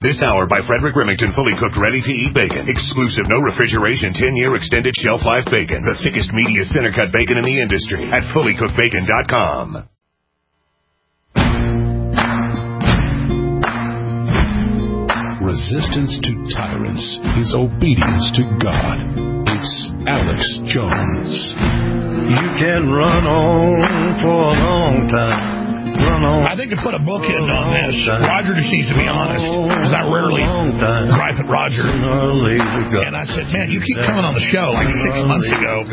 This hour by Frederick Remington, fully cooked, ready-to-eat bacon. Exclusive, no refrigeration, 10-year extended shelf life bacon. The thickest, meatiest, center-cut bacon in the industry at fullycookedbacon.com. Resistance to tyrants is obedience to God. It's Alex Jones. You can run on for a long time. I think to put a bookend on this, Roger just needs to be honest, because I rarely gripe at Roger. And I said, man, you keep coming on the show like 6 months ago.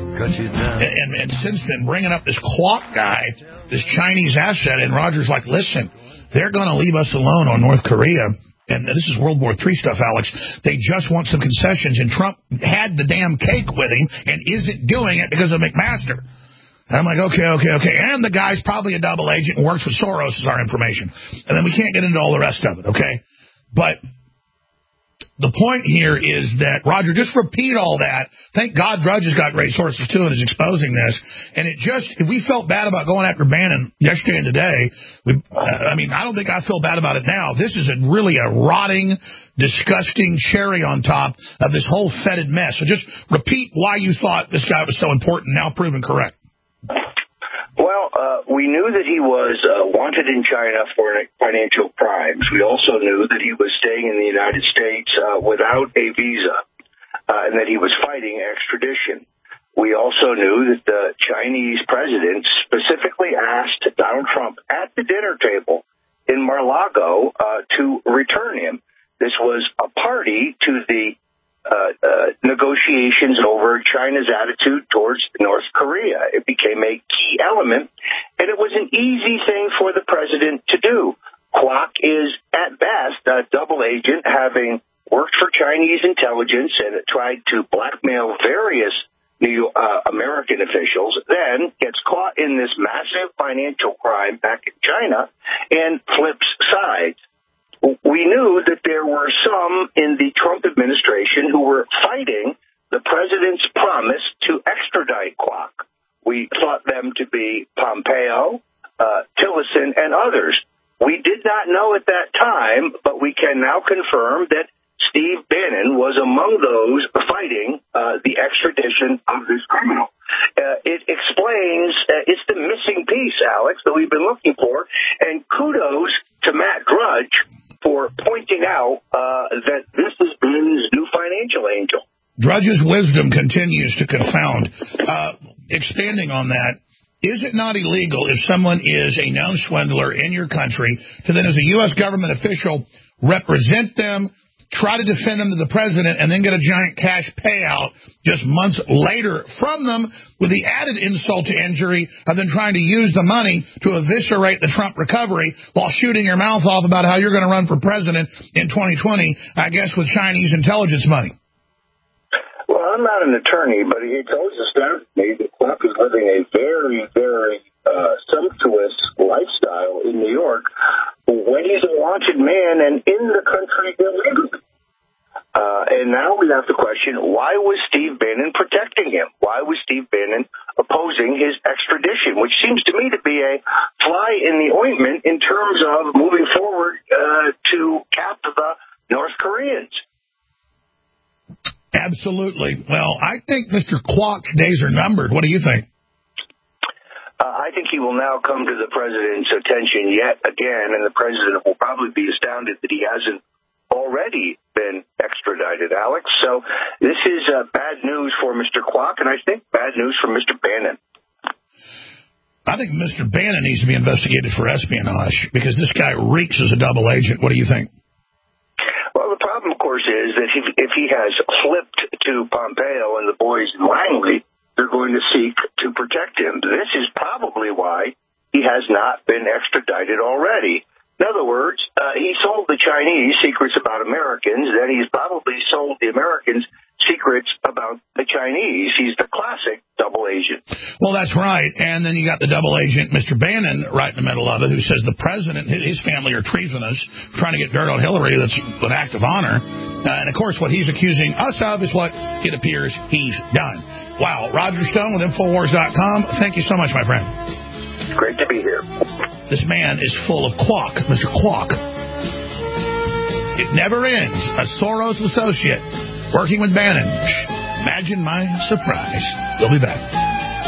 And since then, bringing up this Kwok guy, this Chinese asset, and Roger's like, listen, they're going to leave us alone on North Korea. And this is World War III stuff, Alex. They just want some concessions, and Trump had the damn cake with him and isn't doing it because of McMaster. And I'm like, okay. And the guy's probably a double agent and works with Soros, is our information. And then we can't get into all the rest of it, okay? But the point here is that, Roger, just repeat all that. Thank God Drudge has got great sources, too, and is exposing this. And we felt bad about going after Bannon yesterday and today. I don't think I feel bad about it now. This is really a rotting, disgusting cherry on top of this whole fetid mess. So just repeat why you thought this guy was so important, now proven correct. Well, we knew that he was wanted in China for financial crimes. We also knew that he was staying in the United States without a visa and that he was fighting extradition. We also knew that the Chinese president specifically asked Donald Trump at the dinner table in Mar-a-Lago to return him. This was a party to the negotiations over China's attitude towards North Korea. It became a key element, and it was an easy thing for the president to do. Kwok is, at best, a double agent, having worked for Chinese intelligence and tried to blackmail various American officials, then gets caught in this massive financial crime back in China and flips sides. We knew that there were some in the Trump administration who were fighting the president's promise to extradite Kwok. We thought them to be Pompeo, Tillerson, and others. We did not know at that time, but we can now confirm that Steve Bannon was among those fighting the extradition of this criminal. It explains, it's the missing piece, Alex, that we've been looking for, and kudos to Matt Drudge for pointing out that this is Bannon's new financial angel. Drudge's wisdom continues to confound. Expanding on that, is it not illegal if someone is a known swindler in your country to then, as a U.S. government official, represent them, try to defend them to the president, and then get a giant cash payout just months later from them with the added insult to injury of then trying to use the money to eviscerate the Trump recovery while shooting your mouth off about how you're going to run for president in 2020, I guess, with Chinese intelligence money? Well, I'm not an attorney, but it's always astounded me that Kwok is living a very, very sumptuous lifestyle in New York when he's a wanted man and in the country illegally. And now we have to question, why was Steve Bannon protecting him? Why was Steve Bannon opposing his extradition, which seems to me to be a fly in the ointment in terms of moving forward to cap the North Koreans? Absolutely. Well, I think Mr. Kwok's days are numbered. What do you think? I think he will now come to the president's attention yet again, and the president will probably be astounded that he hasn't already been extradited, Alex. So this is bad news for Mr. Kwok, and I think bad news for Mr. Bannon. I think Mr. Bannon needs to be investigated for espionage because this guy reeks as a double agent. What do you think? Well, the problem, of course, is that if he has flipped to Pompeo and the boys in Langley, they're going to seek to protect him. This is probably why he has not been extradited already. In other words, he sold the Chinese secrets about Americans, then he's probably sold the Americans secrets about the Chinese. He's the classic double agent. Well, that's right. And then you got the double agent, Mr. Bannon, right in the middle of it, who says the president, his family are treasonous, trying to get dirt on Hillary. That's an act of honor. And, of course, what he's accusing us of is what it appears he's done. Wow. Roger Stone with Infowars.com. Thank you so much, my friend. Great to be here. This man is full of Kwok, Mr. Kwok. It never ends. A Soros associate working with Bannon. Imagine my surprise. We'll be back.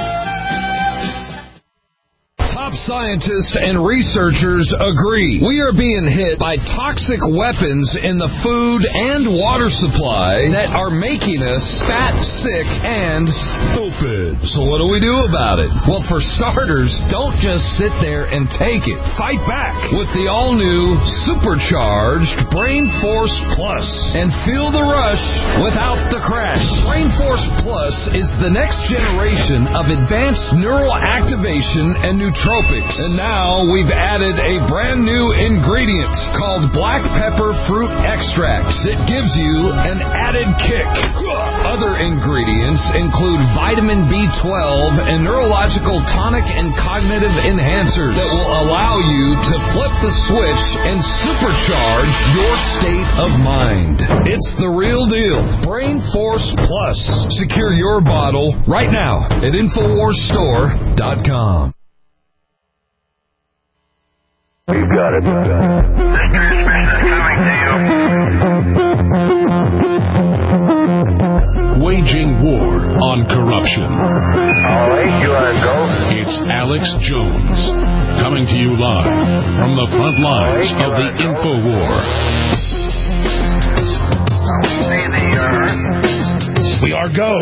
Top scientists and researchers agree we are being hit by toxic weapons in the food and water supply that are making us fat, sick, and stupid. So what do we do about it? Well, for starters, don't just sit there and take it. Fight back with the all-new supercharged Brain Force Plus and feel the rush without the crash. Brain Force Plus is the next generation of advanced neural activation and nootropics. And now we've added a brand new ingredient called black pepper fruit extract that gives you an added kick. Other ingredients include vitamin B12 and neurological tonic and cognitive enhancers that will allow you to flip the switch and supercharge your state of mind. It's the real deal. Brain Force Plus. Secure your bottle right now at InfoWarsStore.com. You got it. This transmission coming to you. Waging war on corruption. All right, you want to go? It's Alex Jones, coming to you live from the front lines of the InfoWar. We are go.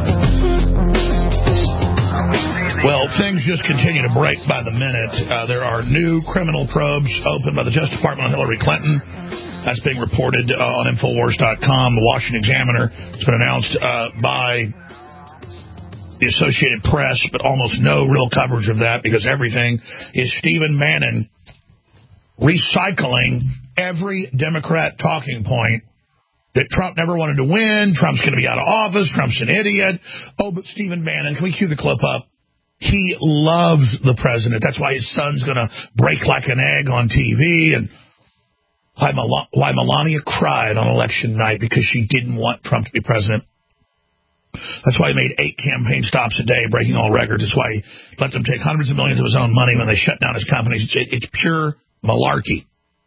Well, things just continue to break by the minute. There are new criminal probes opened by the Justice Department on Hillary Clinton. That's being reported on Infowars.com. The Washington Examiner. It's been announced by the Associated Press, but almost no real coverage of that because everything is Stephen Bannon recycling every Democrat talking point that Trump never wanted to win. Trump's going to be out of office. Trump's an idiot. Oh, but Stephen Bannon, can we cue the clip up? He loves the president. That's why his son's going to break like an egg on TV, and why Melania cried on election night because she didn't want Trump to be president. That's why he made 8 campaign stops a day, breaking all records. That's why he let them take hundreds of millions of his own money when they shut down his companies. It's pure malarkey.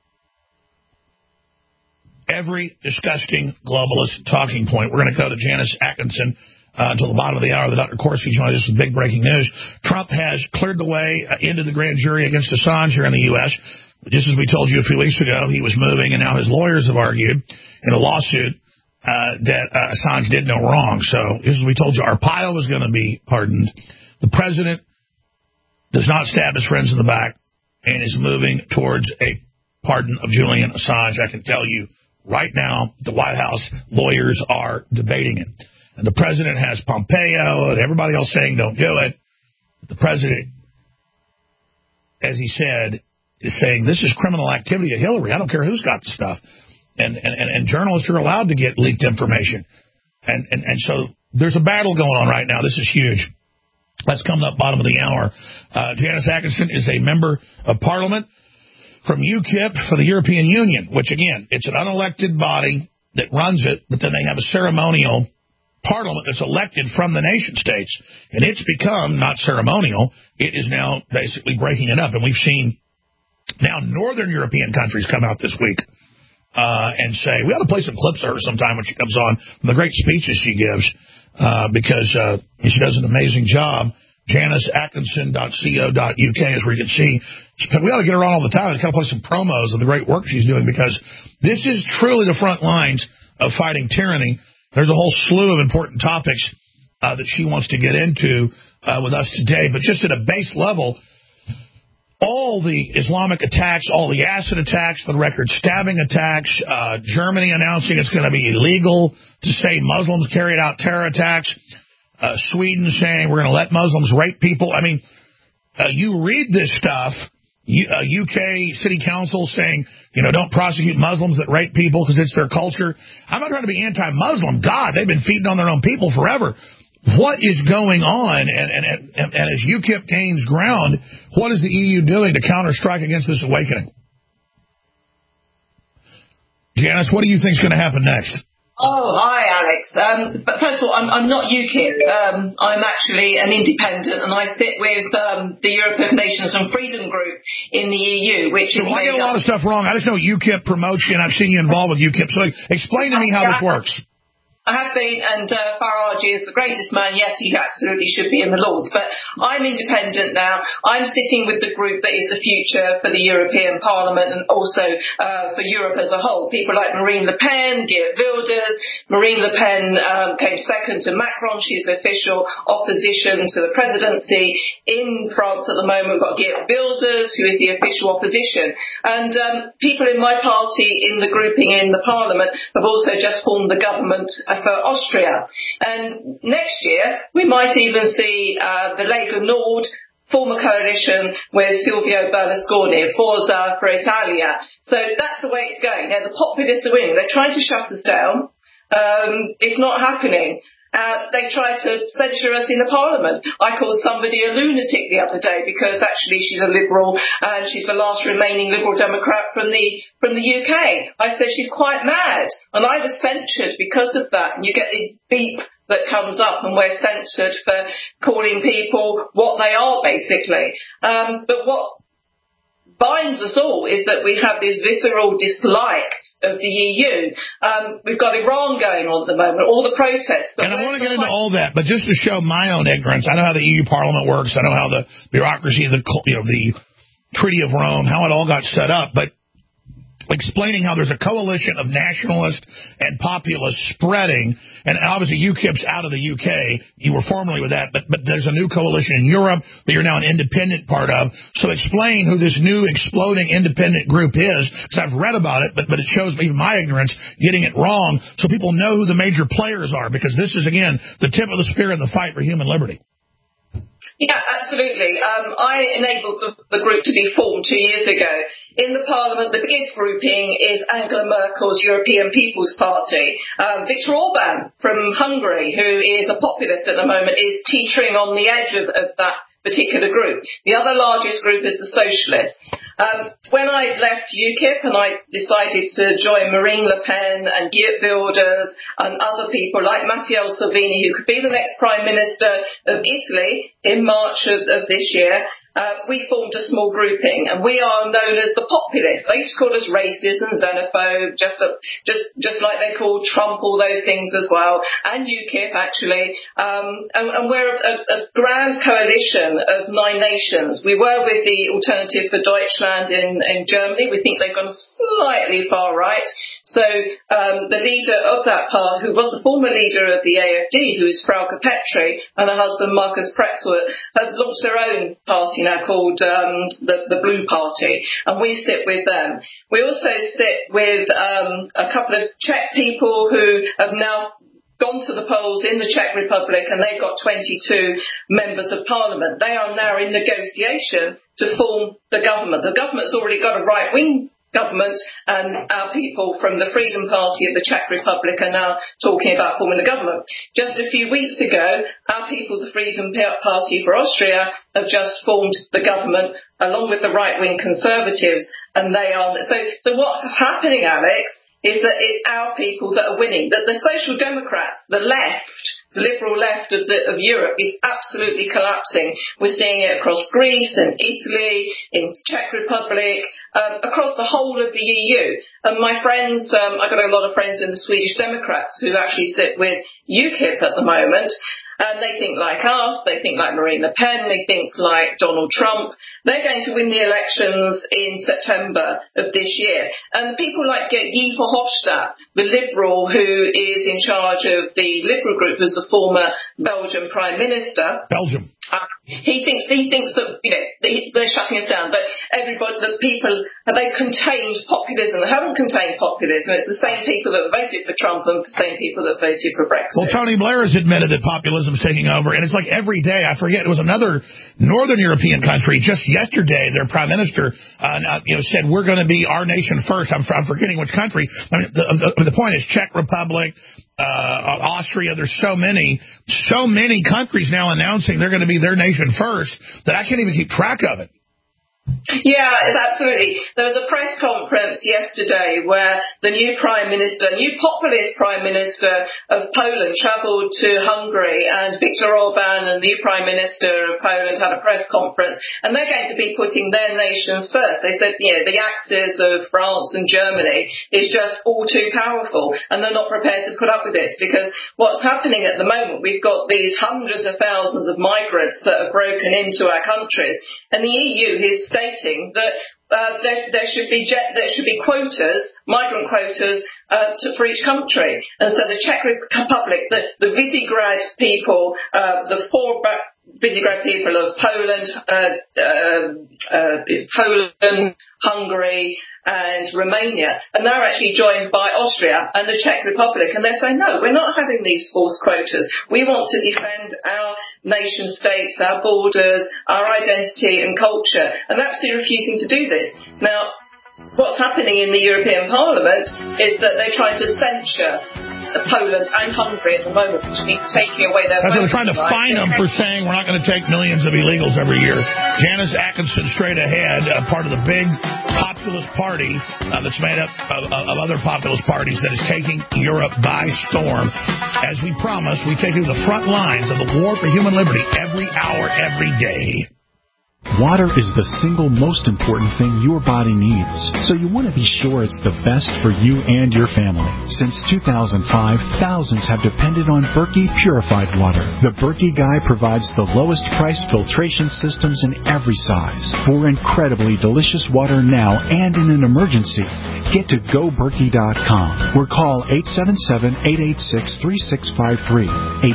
Every disgusting globalist talking point. We're going to go to Janice Atkinson until the bottom of the hour. The Dr. Corsi joins us with big breaking news. Trump has cleared the way into the grand jury against Assange here in the U.S. Just as we told you a few weeks ago, he was moving, and now his lawyers have argued in a lawsuit that Assange did no wrong. So just as we told you, Arpaio was going to be pardoned. The president does not stab his friends in the back and is moving towards a pardon of Julian Assange. I can tell you right now, the White House lawyers are debating it. And the president has Pompeo and everybody else saying don't do it. But the president, as he said, is saying this is criminal activity at Hillary. I don't care who's got the stuff. And journalists are allowed to get leaked information. And so there's a battle going on right now. This is huge. That's coming up bottom of the hour. Janice Atkinson is a member of Parliament from UKIP for the European Union, which, again, it's an unelected body that runs it, but then they have a ceremonial parliament that's elected from the nation states, and it's become not ceremonial. It is now basically breaking it up, and we've seen now northern European countries come out this week and say, we ought to play some clips of her sometime when she comes on from the great speeches she gives because she does an amazing job. JaniceAtkinson.co.uk is where you can see. We ought to get her on all the time and kind of play some promos of the great work she's doing because this is truly the front lines of fighting tyranny. There's a whole slew of important topics that she wants to get into with us today. But just at a base level, all the Islamic attacks, all the acid attacks, the record stabbing attacks, Germany announcing it's going to be illegal to say Muslims carried out terror attacks, Sweden saying we're going to let Muslims rape people. I mean, you read this stuff. UK city council saying, don't prosecute Muslims that rape people because it's their culture. I'm not trying to be anti-Muslim. God, they've been feeding on their own people forever. What is going on? And as UKIP gains ground, what is the EU doing to counter-strike against this awakening? Janice, what do you think is going to happen next? Oh, hi, Alex. But first of all, I'm not UKIP. I'm actually an independent, and I sit with the European Nations and Freedom Group in the EU, which is I get a lot of stuff wrong. I just know UKIP promotes you, and I've seen you involved with UKIP. So explain to me how this works. I have been, and Farage is the greatest man. Yes, he absolutely should be in the Lords. But I'm independent now. I'm sitting with the group that is the future for the European Parliament and also for Europe as a whole. People like Marine Le Pen, Geert Wilders. Marine Le Pen came second to Macron. She's the official opposition to the presidency. In France at the moment, we've got Geert Wilders, who is the official opposition. And people in my party, in the grouping in the Parliament, have also just formed the government for Austria. And next year, we might even see the Lega Nord form a coalition with Silvio Berlusconi, Forza for Italia. So that's the way it's going. Now, the populists are winning. They're trying to shut us down. It's not happening. They tried to censure us in the Parliament. I called somebody a lunatic the other day because actually she's a Liberal and she's the last remaining Liberal Democrat from the UK. I said she's quite mad, and I was censured because of that. And you get this beep that comes up, and we're censored for calling people what they are, basically. But what binds us all is that we have this visceral dislike of the EU. We've got Iran going on at the moment, all the protests. And I want to get into all that, but just to show my own ignorance, I know how the EU Parliament works. I know how the bureaucracy, the Treaty of Rome, how it all got set up, but explaining how there's a coalition of nationalists and populists spreading, and obviously UKIP's out of the UK. You were formerly with that, but there's a new coalition in Europe that you're now an independent part of. So explain who this new exploding independent group is, because I've read about it, but it shows even my ignorance getting it wrong, so people know who the major players are, because this is, again, the tip of the spear in the fight for human liberty. Yeah, absolutely. I enabled the group to be formed 2 years ago. In the Parliament, the biggest grouping is Angela Merkel's European People's Party. Viktor Orban from Hungary, who is a populist at the moment, is teetering on the edge of that particular group. The other largest group is the Socialists. When I left UKIP and I decided to join Marine Le Pen and Geert Wilders and other people like Matteo Salvini, who could be the next Prime Minister of Italy in March of this year, we formed a small grouping, and we are known as the populists. They used to call us racist and xenophobe, just like they called Trump all those things as well, and UKIP actually. And we're a grand coalition of 9 nations. We were with the Alternative for Deutschland in Germany. We think they've gone slightly far right. So the leader of that party, who was the former leader of the AfD, who is Frauke Petry, and her husband Markus Pretzler, have launched their own party now called the Blue Party, and we sit with them. We also sit with a couple of Czech people who have now gone to the polls in the Czech Republic, and they've got 22 members of parliament. They are now in negotiation to form the government. The government's already got a right-wing government, and our people from the Freedom Party of the Czech Republic are now talking about forming a government. Just a few weeks ago, our people, the Freedom Party for Austria, have just formed the government along with the right-wing Conservatives, and they are... So what's happening, Alex, is that it's our people that are winning. That the Social Democrats, the left, the liberal left of Europe, is absolutely collapsing. We're seeing it across Greece and Italy, in Czech Republic, across the whole of the EU. And my friends, I've got a lot of friends in the Swedish Democrats who actually sit with UKIP at the moment. And they think like us, they think like Marine Le Pen, they think like Donald Trump. They're going to win the elections in September of this year. And people like Guy Verhofstadt, the Liberal who is in charge of the Liberal group, as the former Belgian Prime Minister. Belgium. He thinks that, they're shutting us down, but the people, they've contained populism. They haven't contained populism. It's the same people that voted for Trump and the same people that voted for Brexit. Well, Tony Blair has admitted that populism is taking over, and it's like every day. I forget, it was another Northern European country just yesterday. Their prime minister said, we're going to be our nation first. I'm forgetting which country. I mean, the point is Czech Republic, Austria. There's so many countries now announcing they're going to be their nation first that I can't even keep track of it. Yeah, it's absolutely. There was a press conference yesterday where the new populist Prime Minister of Poland travelled to Hungary, and Viktor Orban and the new Prime Minister of Poland had a press conference, and they're going to be putting their nations first. They said, the axis of France and Germany is just all too powerful, and they're not prepared to put up with this, because what's happening at the moment, we've got these hundreds of thousands of migrants that have broken into our countries, and the EU is stating that there should be quotas, migrant quotas, for each country. And so the Czech Republic, the Visegrad people, the four Visegrad people of Poland, Hungary, and Romania, and they're actually joined by Austria and the Czech Republic, and they're saying, no, we're not having these forced quotas. We want to defend our nation states, our borders, our identity and culture, and they're absolutely refusing to do this. Now, what's happening in the European Parliament is that they're trying to censure Poland and Hungary at the moment, which means taking away their voting. They're trying to fine them for saying we're not going to take millions of illegals every year. Janice Atkinson, straight ahead, part of the big populist party that's made up of other populist parties that is taking Europe by storm. As we promised, we take you to the front lines of the war for human liberty every hour, every day. Water is the single most important thing your body needs, so you want to be sure it's the best for you and your family. Since 2005, thousands have depended on Berkey purified water. The Berkey Guy provides the lowest priced filtration systems in every size. For incredibly delicious water now and in an emergency, get to GoBerkey.com or call 877-886-3653.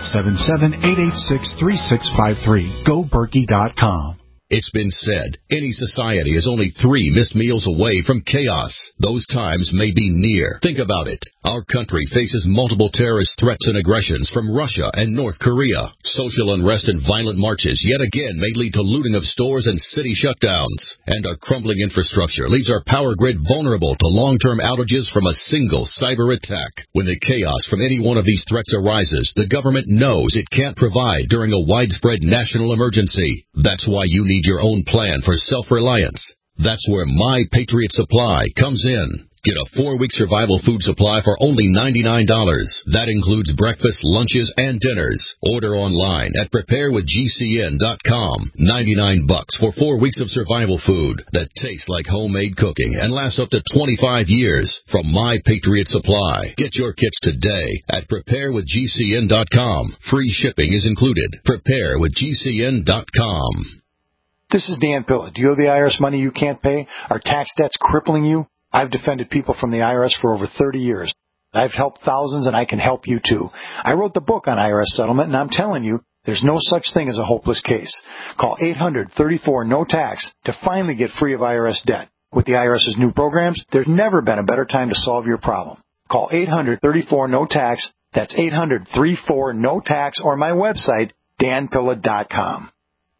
877-886-3653. GoBerkey.com. It's been said, any society is only 3 missed meals away from chaos. Those times may be near. Think about it. Our country faces multiple terrorist threats and aggressions from Russia and North Korea. Social unrest and violent marches yet again may lead to looting of stores and city shutdowns. And our crumbling infrastructure leaves our power grid vulnerable to long-term outages from a single cyber attack. When the chaos from any one of these threats arises, the government knows it can't provide during a widespread national emergency. That's why you need your own plan for self-reliance. That's where My Patriot Supply comes in. Get a 4-week survival food supply for only $99. That includes breakfast, lunches, and dinners. Order online at preparewithgcn.com. $99 for 4 weeks of survival food that tastes like homemade cooking and lasts up to 25 years from My Patriot Supply. Get your kits today at preparewithgcn.com. Free shipping is included. Preparewithgcn.com. This is Dan Pilla. Do you owe the IRS money you can't pay? Are tax debts crippling you? I've defended people from the IRS for over 30 years. I've helped thousands, and I can help you too. I wrote the book on IRS settlement, and I'm telling you, there's no such thing as a hopeless case. Call 800-34-NO-TAX to finally get free of IRS debt. With the IRS's new programs, there's never been a better time to solve your problem. Call 800-34-NO-TAX. That's 800-34-NO-TAX, or my website, danpilla.com.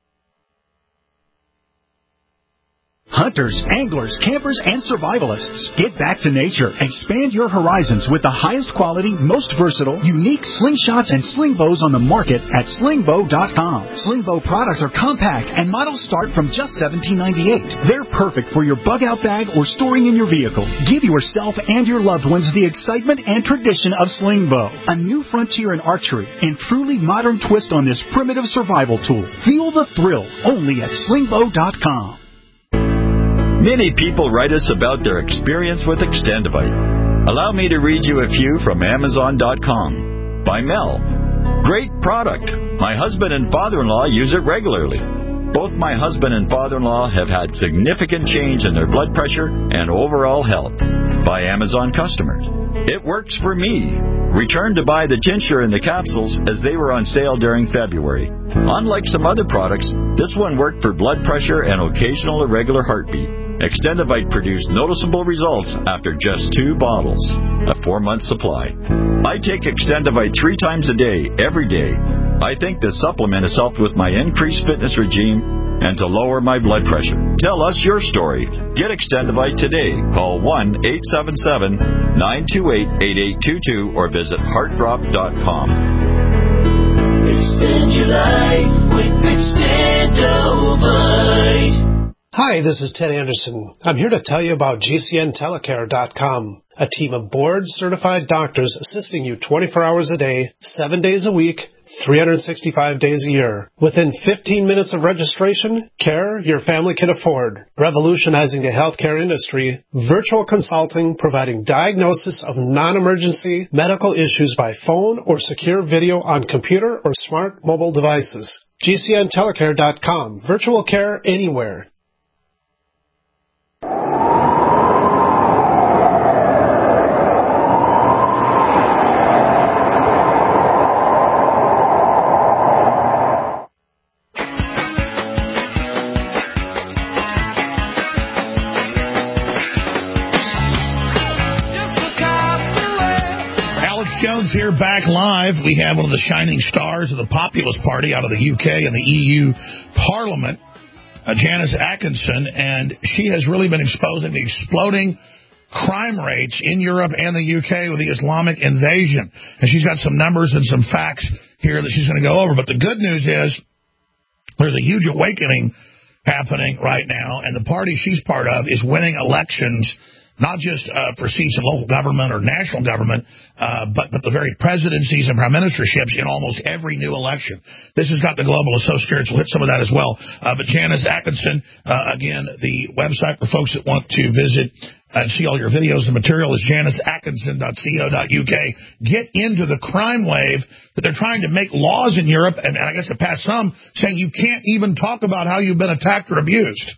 Hunters, anglers, campers, and survivalists, get back to nature. Expand your horizons with the highest quality, most versatile, unique slingshots and sling bows on the market at slingbow.com. Slingbow products are compact and models start from just $17.98. They're perfect for your bug-out bag or storing in your vehicle. Give yourself and your loved ones the excitement and tradition of Slingbow, a new frontier in archery and truly modern twist on this primitive survival tool. Feel the thrill only at slingbow.com. Many people write us about their experience with Extendivite. Allow me to read you a few from Amazon.com. By Mel. Great product. My husband and father-in-law use it regularly. Both my husband and father-in-law have had significant change in their blood pressure and overall health. By Amazon customers. It works for me. Returned to buy the tincture and the capsules as they were on sale during February. Unlike some other products, this one worked for blood pressure and occasional irregular heartbeat. Extendivite produced noticeable results after just 2 bottles, a 4-month supply. I take Extendivite 3 times a day, every day. I think this supplement has helped with my increased fitness regime and to lower my blood pressure. Tell us your story. Get Extendivite today. Call 1-877-928-8822 or visit heartdrop.com. Extend your life with Extendivite. Hi, this is Ted Anderson. I'm here to tell you about GCNtelecare.com, a team of board-certified doctors assisting you 24 hours a day, 7 days a week, 365 days a year. Within 15 minutes of registration, care your family can afford. Revolutionizing the healthcare industry, virtual consulting providing diagnosis of non-emergency medical issues by phone or secure video on computer or smart mobile devices. GCNtelecare.com. Virtual care anywhere. Here back live. We have one of the shining stars of the Populist Party out of the UK and the EU Parliament, Janice Atkinson, and she has really been exposing the exploding crime rates in Europe and the UK with the Islamic invasion. And she's got some numbers and some facts here that she's going to go over. But the good news is there's a huge awakening happening right now, and the party she's part of is winning elections, not just for seats in local government or national government, but the very presidencies and prime ministerships in almost every new election. This has got the globalists so scared, so we'll hit some of that as well. But Janice Atkinson, again, the website for folks that want to visit and see all your videos and material is janiceatkinson.co.uk. Get into the crime wave that they're trying to make laws in Europe, and I guess to pass some, saying you can't even talk about how you've been attacked or abused.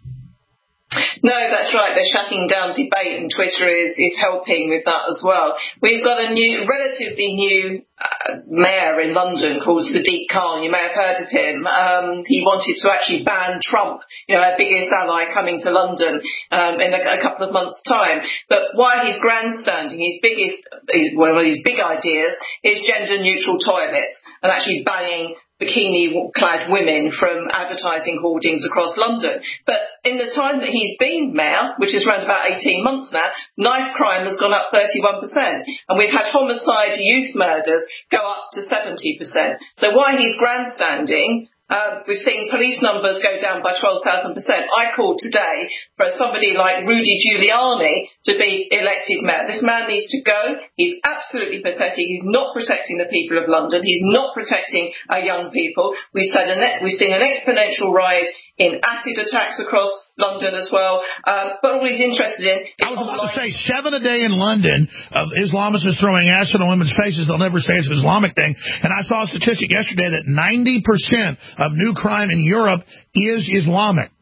No, that's right. They're shutting down debate, and Twitter is helping with that as well. We've got a relatively new mayor in London called Sadiq Khan. You may have heard of him. He wanted to actually ban Trump, our biggest ally, coming to London in a couple of months' time. But why he's grandstanding, one of his big ideas is gender-neutral toilets and actually banning bikini-clad women from advertising hoardings across London. But in the time that he's been mayor, which is around about 18 months now, knife crime has gone up 31%. And we've had homicide, youth murders go up to 70%. So while he's grandstanding, we've seen police numbers go down by 12,000%. I called today for somebody like Rudy Giuliani to be elected mayor. This man needs to go. He's absolutely pathetic. He's not protecting the people of London. He's not protecting our young people. We've seen an exponential rise in acid attacks across London as well. But all he's interested in is I was about to say 7 a day in London of Islamists throwing acid on women's faces. They'll never say it's an Islamic thing. And I saw a statistic yesterday that 90% of new crime in Europe is Islamic.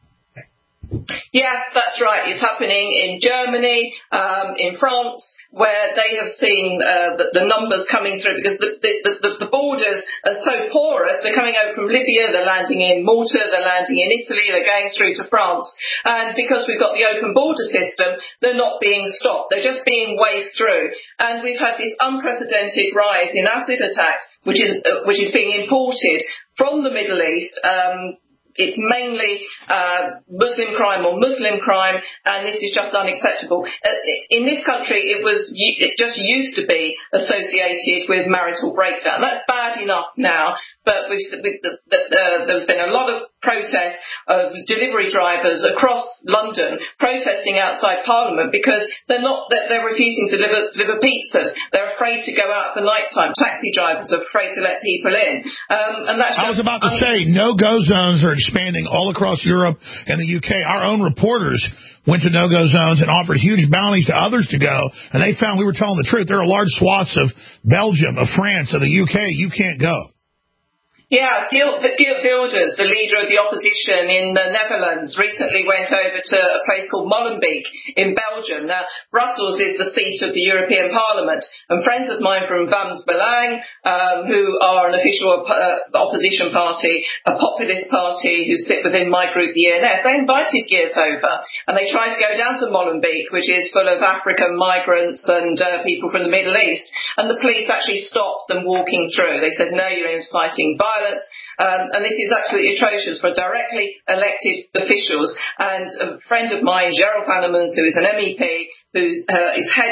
Yeah, that's right. It's happening in Germany, in France, where they have seen the numbers coming through because the borders are so porous. They're coming over from Libya, they're landing in Malta, they're landing in Italy, they're going through to France. And because we've got the open border system, they're not being stopped. They're just being waved through. And we've had this unprecedented rise in acid attacks, which is being imported from the Middle East. It's mainly Muslim crime or Muslim crime, and this is just unacceptable. In this country, it just used to be associated with marital breakdown. That's bad enough now, but there's been a lot of protests of delivery drivers across London protesting outside Parliament because they're refusing to deliver pizzas. They're afraid to go out for night time. Taxi drivers are afraid to let people in. And that's I was about to say, no-go zones are expanding all across Europe and the UK. Our own reporters went to no-go zones and offered huge bounties to others to go, and they found we were telling the truth. There are large swaths of Belgium, of France, of the UK. You can't go. Yeah, Geert Wilders, the leader of the opposition in the Netherlands, recently went over to a place called Molenbeek in Belgium. Now, Brussels is the seat of the European Parliament, and friends of mine from Vlaams Belang, who are an official opposition party, a populist party who sit within my group, the ENF, they invited Geert over, and they tried to go down to Molenbeek, which is full of African migrants and people from the Middle East, and the police actually stopped them walking through. They said, no, you're inciting violence. And this is absolutely atrocious for directly elected officials. And a friend of mine, Gerald Vannemans, who is an MEP, who is head of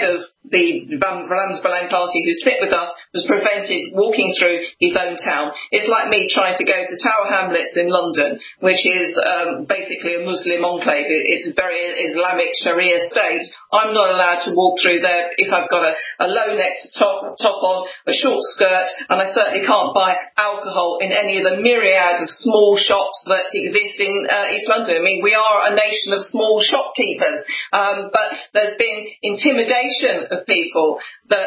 the Ramsbalain party who sit with us was prevented walking through his own town. It's like me trying to go to Tower Hamlets in London, which is basically a Muslim enclave. It's a very Islamic Sharia state. I'm not allowed to walk through there if I've got a low-necked top on, a short skirt, and I certainly can't buy alcohol in any of the myriad of small shops that exist in East London. I mean, we are a nation of small shopkeepers, but there's been intimidation of people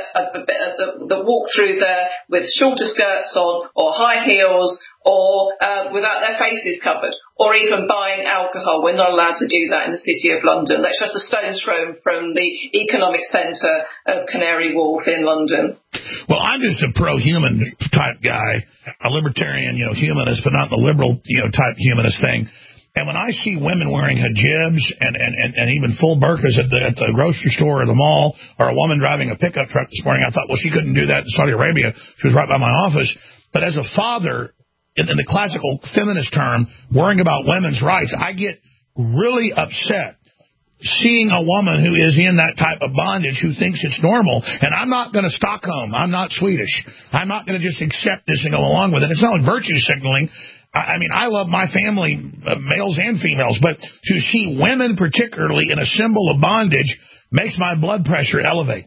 that walk through there with shorter skirts on or high heels or without their faces covered, or even buying alcohol. We're not allowed to do that in the City of London. That's just a stone's throw from the economic centre of Canary Wharf in London. Well, I'm just a pro-human type guy, a libertarian, humanist, but not the liberal, type humanist thing. And when I see women wearing hijabs and even full burqas at the grocery store or the mall, or a woman driving a pickup truck this morning, I thought, well, she couldn't do that in Saudi Arabia. She was right by my office. But as a father, in the classical feminist term, worrying about women's rights, I get really upset seeing a woman who is in that type of bondage who thinks it's normal. And I'm not going to Stockholm. I'm not Swedish. I'm not going to just accept this and go along with it. It's not like virtue signaling. I mean, I love my family, males and females, but to see women particularly in a symbol of bondage makes my blood pressure elevate.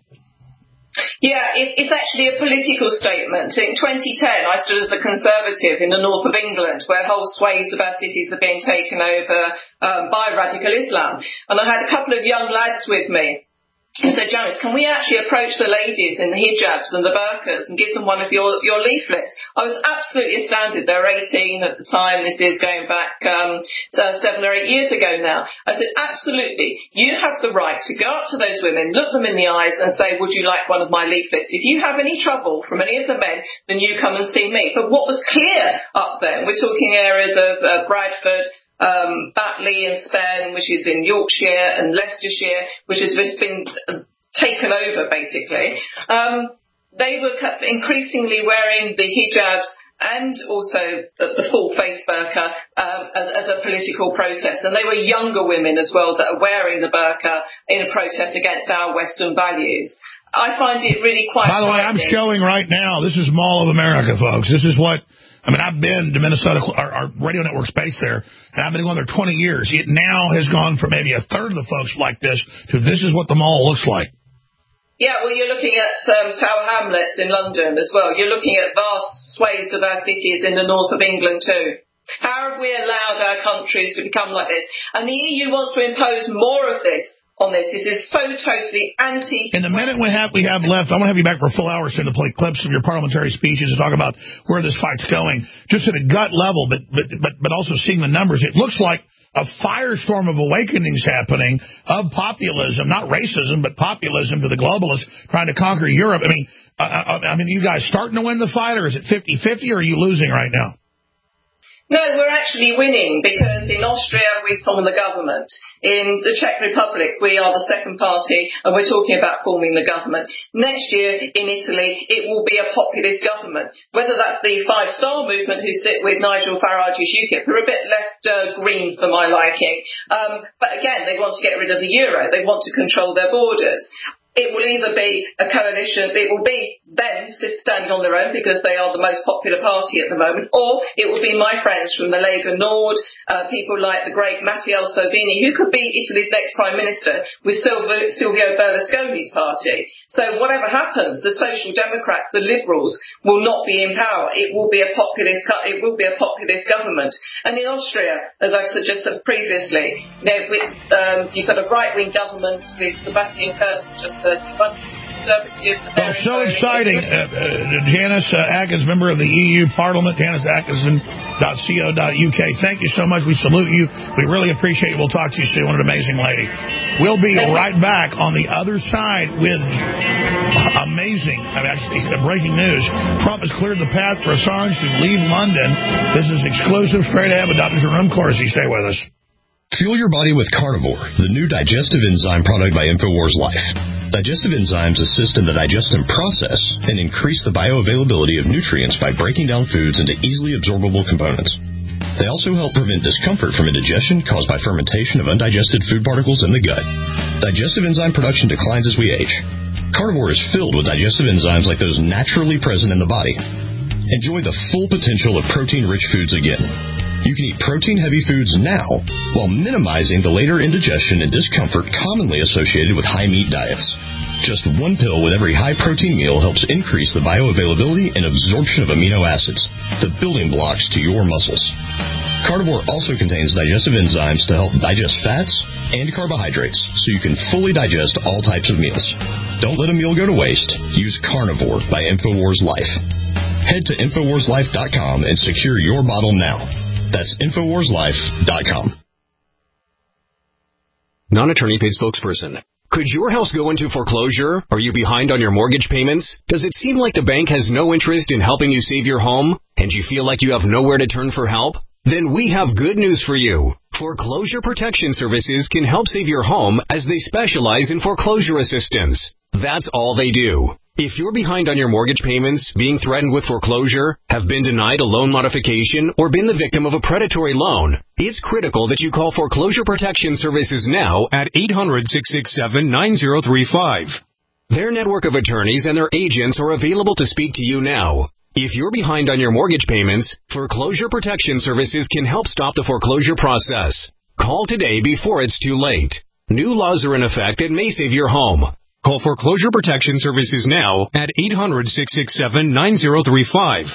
Yeah, it's actually a political statement. In 2010, I stood as a Conservative in the north of England, where whole swathes of our cities are being taken over by radical Islam. And I had a couple of young lads with me. I said, Janice, can we actually approach the ladies in the hijabs and the burqas and give them one of your leaflets? I was absolutely astounded. They were 18 at the time. This is going back 7 or 8 years ago now. I said, absolutely. You have the right to go up to those women, look them in the eyes and say, would you like one of my leaflets? If you have any trouble from any of the men, then you come and see me. But what was clear up there, we're talking areas of Bradford, Batley and Spen, which is in Yorkshire, and Leicestershire, which has just been taken over, basically. They were increasingly wearing the hijabs and also the full face burqa as a political process. And they were younger women as well that are wearing the burqa in a protest against our Western values. I find it really quite... By the way, I'm showing right now, this is Mall of America, folks. This is what... I mean, I've been to Minnesota, our radio network's based there, and I've been going there 20 years. It now has gone from maybe a third of the folks like this to this is what the mall looks like. Yeah, well, you're looking at Tower Hamlets in London as well. You're looking at vast swathes of our cities in the north of England too. How have we allowed our countries to become like this? And the EU wants to impose more of this on this. This is so totally anti... In the minute we have left, I want to have you back for a full hour soon to play clips of your parliamentary speeches and talk about where this fight's going, just at a gut level, but also seeing the numbers. It looks like a firestorm of awakenings happening of populism, not racism, but populism to the globalists trying to conquer Europe. I mean, you guys starting to win the fight, or is it 50-50, or are you losing right now? No, we're actually winning, because in Austria we form the government. In the Czech Republic we are the second party and we're talking about forming the government. Next year in Italy it will be a populist government. Whether that's the Five Star Movement who sit with Nigel Farage's UKIP, who are a bit left green for my liking. But again, they want to get rid of the euro. They want to control their borders. It will either be a coalition, it will be them standing on their own because they are the most popular party at the moment, or it will be my friends from the Lega Nord, people like the great Matteo Salvini, who could be Italy's next Prime Minister with Silvio Berlusconi's party. So whatever happens, the Social Democrats, the Liberals, will not be in power. It will be a populist government. And in Austria, as I've suggested previously, you've got a right-wing government with Sebastian Kurz just 31 Conservative. Oh, so exciting. Janice Atkins, member of the EU Parliament, JaniceAtkinson.co.uk. Thank you so much. We salute you. We really appreciate it. We'll talk to you soon. What an amazing lady. We'll be right back on the other side with breaking news. Trump has cleared the path for Assange to leave London. This is exclusive, straight ahead with Dr. Jerome Corsi. Stay with us. Fuel your body with Carnivore, the new digestive enzyme product by InfoWars Life. Digestive enzymes assist in the digestion process and increase the bioavailability of nutrients by breaking down foods into easily absorbable components. They also help prevent discomfort from indigestion caused by fermentation of undigested food particles in the gut. Digestive enzyme production declines as we age. Carnivore is filled with digestive enzymes like those naturally present in the body. Enjoy the full potential of protein-rich foods again. You can eat protein-heavy foods now while minimizing the later indigestion and discomfort commonly associated with high-meat diets. Just one pill with every high-protein meal helps increase the bioavailability and absorption of amino acids, the building blocks to your muscles. Carnivore also contains digestive enzymes to help digest fats and carbohydrates so you can fully digest all types of meals. Don't let a meal go to waste. Use Carnivore by InfoWars Life. Head to InfoWarsLife.com and secure your bottle now. That's InfoWarsLife.com. Non-attorney paid spokesperson. Could your house go into foreclosure? Are you behind on your mortgage payments? Does it seem like the bank has no interest in helping you save your home? And you feel like you have nowhere to turn for help? Then we have good news for you. Foreclosure Protection Services can help save your home as they specialize in foreclosure assistance. That's all they do. If you're behind on your mortgage payments, being threatened with foreclosure, have been denied a loan modification, or been the victim of a predatory loan, it's critical that you call Foreclosure Protection Services now at 800-667-9035. Their network of attorneys and their agents are available to speak to you now. If you're behind on your mortgage payments, Foreclosure Protection Services can help stop the foreclosure process. Call today before it's too late. New laws are in effect that may save your home. Call Foreclosure Protection Services now at 800-667-9035.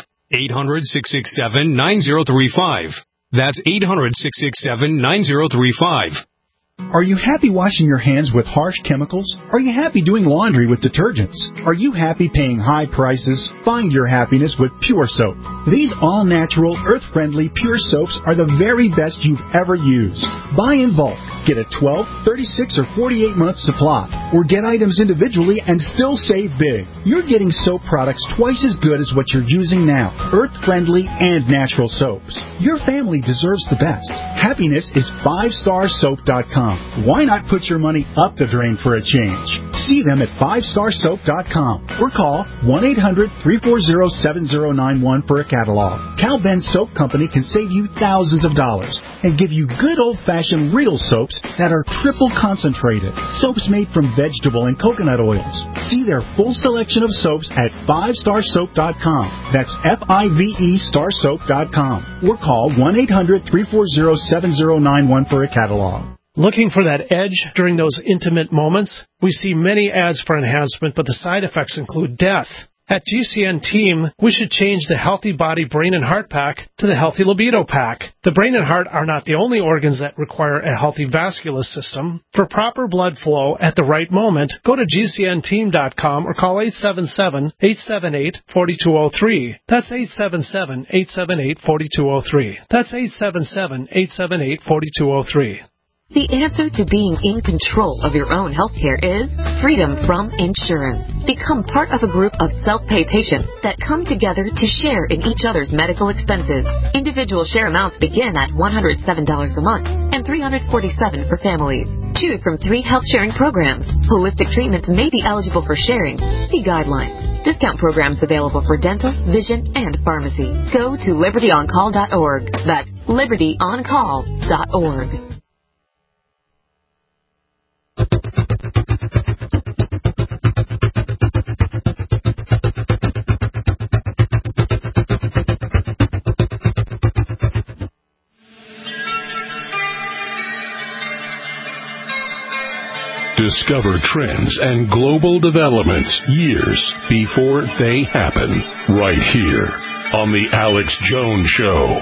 800-667-9035. That's 800-667-9035. Are you happy washing your hands with harsh chemicals? Are you happy doing laundry with detergents? Are you happy paying high prices? Find your happiness with Pure Soap. These all-natural, earth-friendly Pure Soaps are the very best you've ever used. Buy in bulk. Get a 12, 36, or 48-month supply. Or get items individually and still save big. You're getting soap products twice as good as what you're using now. Earth-friendly and natural soaps. Your family deserves the best. Happiness is 5starsoap.com. Why not put your money up the drain for a change? See them at 5starsoap.com or call 1-800-340-7091 for a catalog. Cal Ben Soap Company can save you thousands of dollars and give you good old-fashioned real soaps that are triple concentrated. Soaps made from vegetable and coconut oils. See their full selection of soaps at 5starsoap.com. That's F-I-V-E starsoap.com or call 1-800-340-7091 for a catalog. Looking for that edge during those intimate moments? We see many ads for enhancement, but the side effects include death. At GCN Team, we should change the Healthy Body Brain and Heart Pack to the Healthy Libido Pack. The brain and heart are not the only organs that require a healthy vascular system. For proper blood flow at the right moment, go to GCNteam.com or call 877-878-4203. That's 877-878-4203. That's 877-878-4203. The answer to being in control of your own healthcare is freedom from insurance. Become part of a group of self-pay patients that come together to share in each other's medical expenses. Individual share amounts begin at $107 a month and $347 for families. Choose from 3 health-sharing programs. Holistic treatments may be eligible for sharing. See guidelines. Discount programs available for dental, vision, and pharmacy. Go to libertyoncall.org. That's libertyoncall.org. Discover trends and global developments years before they happen, right here on The Alex Jones Show.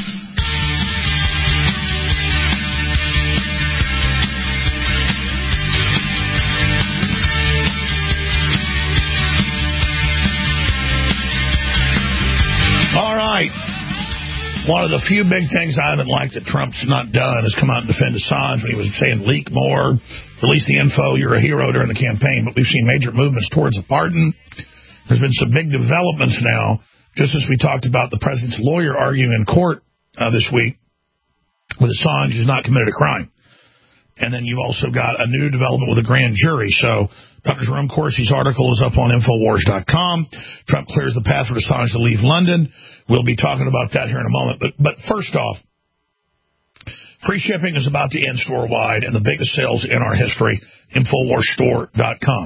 All right. One of the few big things I haven't liked that Trump's not done is come out and defend Assange when he was saying leak more, release the info, you're a hero during the campaign. But we've seen major movements towards a pardon. There's been some big developments now, just as we talked about the president's lawyer arguing in court this week with Assange who's not committed a crime. And then you've also got a new development with a grand jury. So Dr. Jerome Corsi's article is up on Infowars.com. Trump clears the path for Assange to leave London. We'll be talking about that here in a moment. But first off, free shipping is about to end store-wide and the biggest sales in our history, Infowarsstore.com.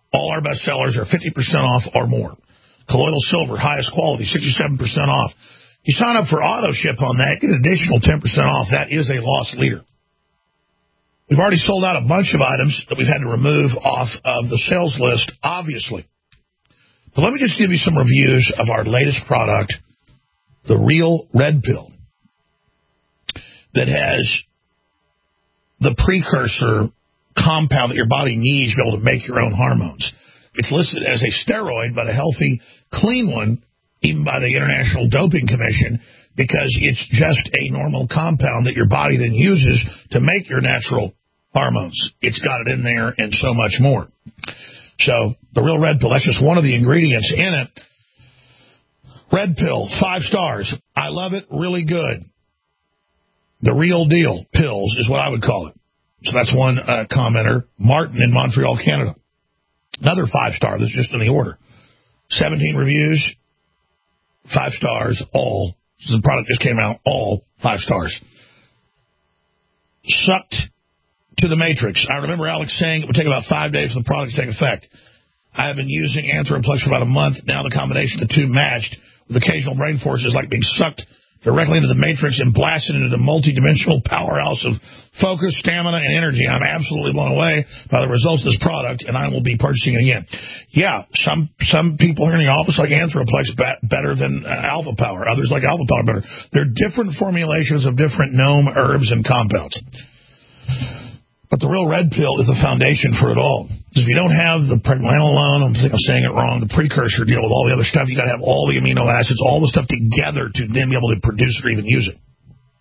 All our best sellers are 50% off or more. Colloidal silver, highest quality, 67% off. You sign up for auto ship on that, get an additional 10% off. That is a loss leader. We've already sold out a bunch of items that we've had to remove off of the sales list, obviously. But let me just give you some reviews of our latest product, the Real Red Pill, that has the precursor compound that your body needs to be able to make your own hormones. It's listed as a steroid, but a healthy, clean one, even by the International Doping Commission, because it's just a normal compound that your body then uses to make your natural hormones. It's got it in there and so much more. So the Real Red Pill, that's just one of the ingredients in it. Red Pill, 5 stars. I love it. Really good. The real deal pills is what I would call it. So that's one commenter. Martin in Montreal, Canada. Another 5-star that's just in the order. 17 reviews, 5 stars, all. So the product just came out, all 5 stars. Sucked to the matrix. I remember Alex saying it would take about 5 days for the product to take effect. I have been using Anthroplex for about a month. Now the combination of the two matched with occasional brain forces like being sucked directly into the matrix and blasted into the multi-dimensional powerhouse of focus, stamina, and energy. I'm absolutely blown away by the results of this product, and I will be purchasing it again. Yeah, some people here in the office like Anthroplex better than Alpha Power. Others like Alpha Power better. They're different formulations of different gnome herbs and compounds. But the Real Red Pill is the foundation for it all. If you don't have the pregnenolone, I think I'm saying it wrong, the precursor deal with all the other stuff, you got to have all the amino acids, all the stuff together to then be able to produce it or even use it.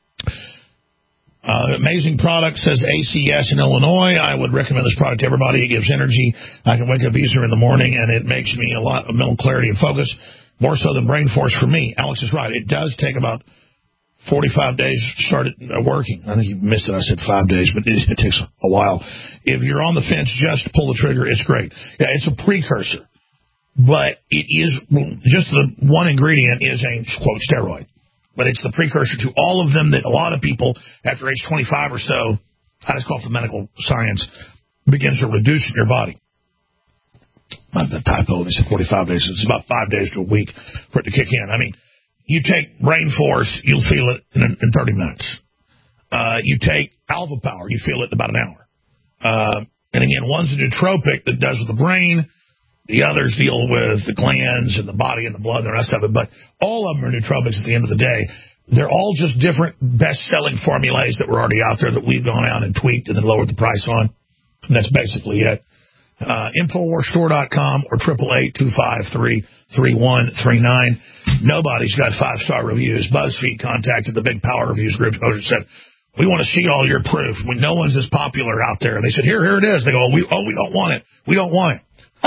Amazing product, says ACS in Illinois. I would recommend this product to everybody. It gives energy. I can wake up easier in the morning, and it makes me a lot of mental clarity and focus, more so than brain force for me. Alex is right. It does take about 45 days to start working. I think you missed it. I said 5 days, but it takes a while. If you're on the fence, just pull the trigger. It's great. Yeah, it's a precursor, but it is just the one ingredient is a, quote, steroid. But it's the precursor to all of them that a lot of people, after age 25 or so, I just call it the medical science, begins to reduce in your body. Not the typo. They said 45 days. It's about 5 days to a week for it to kick in. I mean, you take Brain Force, you'll feel it in 30 minutes. You take Alpha Power, you feel it in about an hour. And again, one's a nootropic that does with the brain. The others deal with the glands and the body and the blood and the rest of it. But all of them are nootropics at the end of the day. They're all just different best-selling formulas that were already out there that we've gone out and tweaked and then lowered the price on. And that's basically it. InfoWarsStore.com or 888-253-3139. Nobody's got 5-star reviews. BuzzFeed contacted the big power reviews group and said, we want to see all your proof. When no one's as popular out there. And they said, here it is. They go, we don't want it. We don't want it.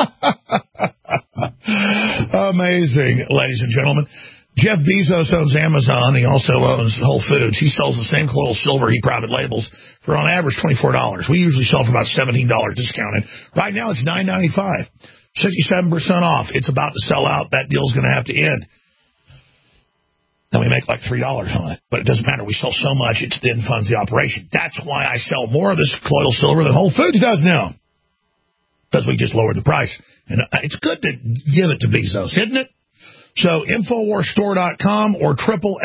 Amazing, ladies and gentlemen. Jeff Bezos owns Amazon. He also owns Whole Foods. He sells the same colloidal silver he private labels for on average $24. We usually sell for about $17 discounted. Right now it's $9.95, 67% off. It's about to sell out. That deal's going to have to end. Then we make like $3 on it, but it doesn't matter. We sell so much, it then funds the operation. That's why I sell more of this colloidal silver than Whole Foods does now, because we just lowered the price. And it's good to give it to Bezos, isn't it? So InfoWarsStore.com or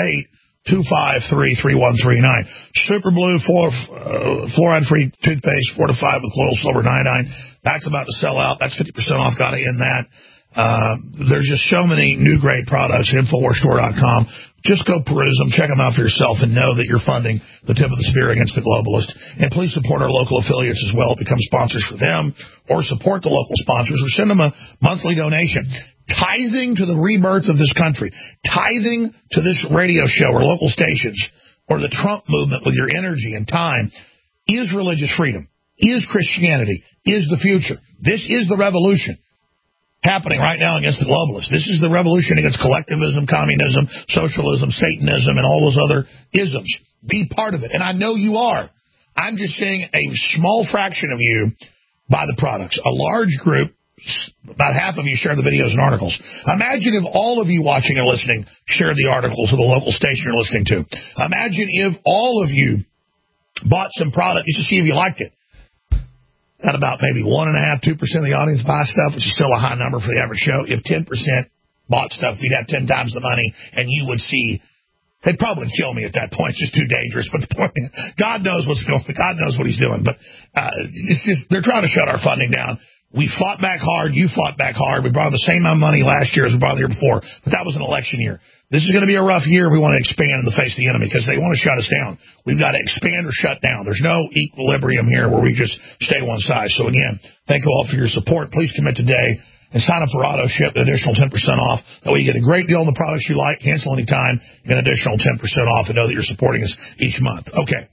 888-253-3139. Super Blue fluoride-free toothpaste fortified with colloidal silver and iodine. That's about to sell out. That's 50% off. Got to end that. There's just so many new great products. InfoWarsStore.com. Just go peruse them, check them out for yourself, and know that you're funding the tip of the spear against the globalist. And please support our local affiliates as well. Become sponsors for them, or support the local sponsors, or send them a monthly donation. Tithing to the rebirth of this country, tithing to this radio show or local stations or the Trump movement with your energy and time is religious freedom, is Christianity, is the future. This is the revolution happening right now against the globalists. This is the revolution against collectivism, communism, socialism, Satanism, and all those other isms. Be part of it. And I know you are. I'm just saying a small fraction of you buy the products. A large group, about half of you, share the videos and articles. Imagine if all of you watching and listening share the articles of the local station you're listening to. Imagine if all of you bought some product just to see if you liked it. got about maybe 1.5%, 2% of the audience buy stuff, which is still a high number for the average show. If 10% bought stuff, we'd have 10 times the money, and you would see. They'd probably kill me at that point. It's just too dangerous. But the point, God knows what's going. God knows what He's doing. But it's just they're trying to shut our funding down. We fought back hard. You fought back hard. We brought the same amount of money last year as we brought the year before. But that was an election year. This is going to be a rough year. We want to expand in the face of the enemy because they want to shut us down. We've got to expand or shut down. There's no equilibrium here where we just stay one size. So again, thank you all for your support. Please commit today. And sign up for auto ship, an additional 10% off. That way you get a great deal on the products you like, cancel anytime, you get an additional 10% off, and know that you're supporting us each month. Okay.